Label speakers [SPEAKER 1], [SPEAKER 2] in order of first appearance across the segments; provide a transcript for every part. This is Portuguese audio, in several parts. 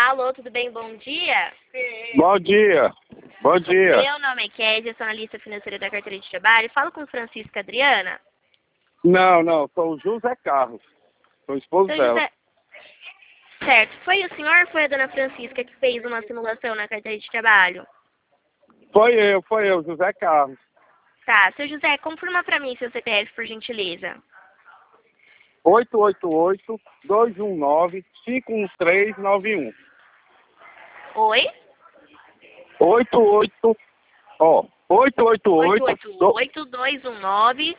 [SPEAKER 1] Alô, tudo bem? Bom dia.
[SPEAKER 2] Bom dia. Bom dia.
[SPEAKER 1] Meu nome é Kézia, sou analista financeira da carteira de trabalho. Falo com Francisca Adriana.
[SPEAKER 2] Não, sou o José Carlos. Sou o esposo
[SPEAKER 1] Seu
[SPEAKER 2] dela.
[SPEAKER 1] José... Certo. Foi o senhor ou foi a dona Francisca que fez uma simulação na carteira de trabalho?
[SPEAKER 2] Foi eu, José Carlos.
[SPEAKER 1] Tá. Seu José, confirma pra mim seu CPF, por gentileza.
[SPEAKER 2] 888-219-51391.
[SPEAKER 1] Oi?
[SPEAKER 2] 88, ó,
[SPEAKER 1] 888-219-513...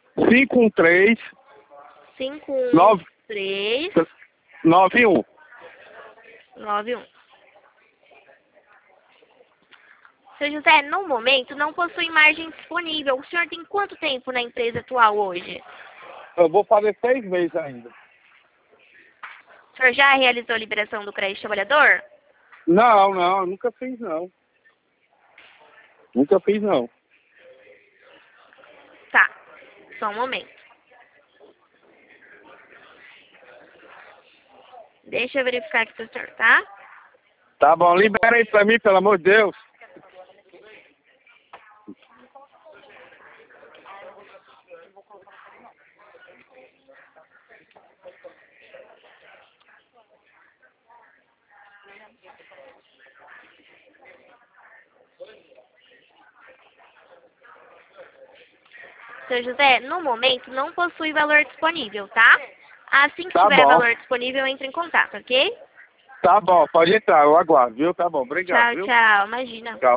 [SPEAKER 2] 888-513-91.
[SPEAKER 1] 91. Seu José, no momento não possui margem disponível. O senhor tem quanto tempo na empresa atual hoje?
[SPEAKER 2] Eu vou fazer 6 meses ainda.
[SPEAKER 1] O senhor já realizou a liberação do crédito trabalhador?
[SPEAKER 2] Não, eu nunca fiz não. Nunca fiz não.
[SPEAKER 1] Tá. Só um momento. Deixa eu verificar aqui pro senhor, tá?
[SPEAKER 2] Tá bom, libera aí pra mim, pelo amor de Deus.
[SPEAKER 1] Seu José, no momento não possui valor disponível, tá? Assim que
[SPEAKER 2] Tá
[SPEAKER 1] tiver
[SPEAKER 2] bom.
[SPEAKER 1] valor disponível, entre em contato, ok?
[SPEAKER 2] Tá bom, pode entrar, eu aguardo, viu? Tá bom, obrigado,
[SPEAKER 1] Tchau,
[SPEAKER 2] viu?
[SPEAKER 1] tchau. Imagina.
[SPEAKER 2] Tchau.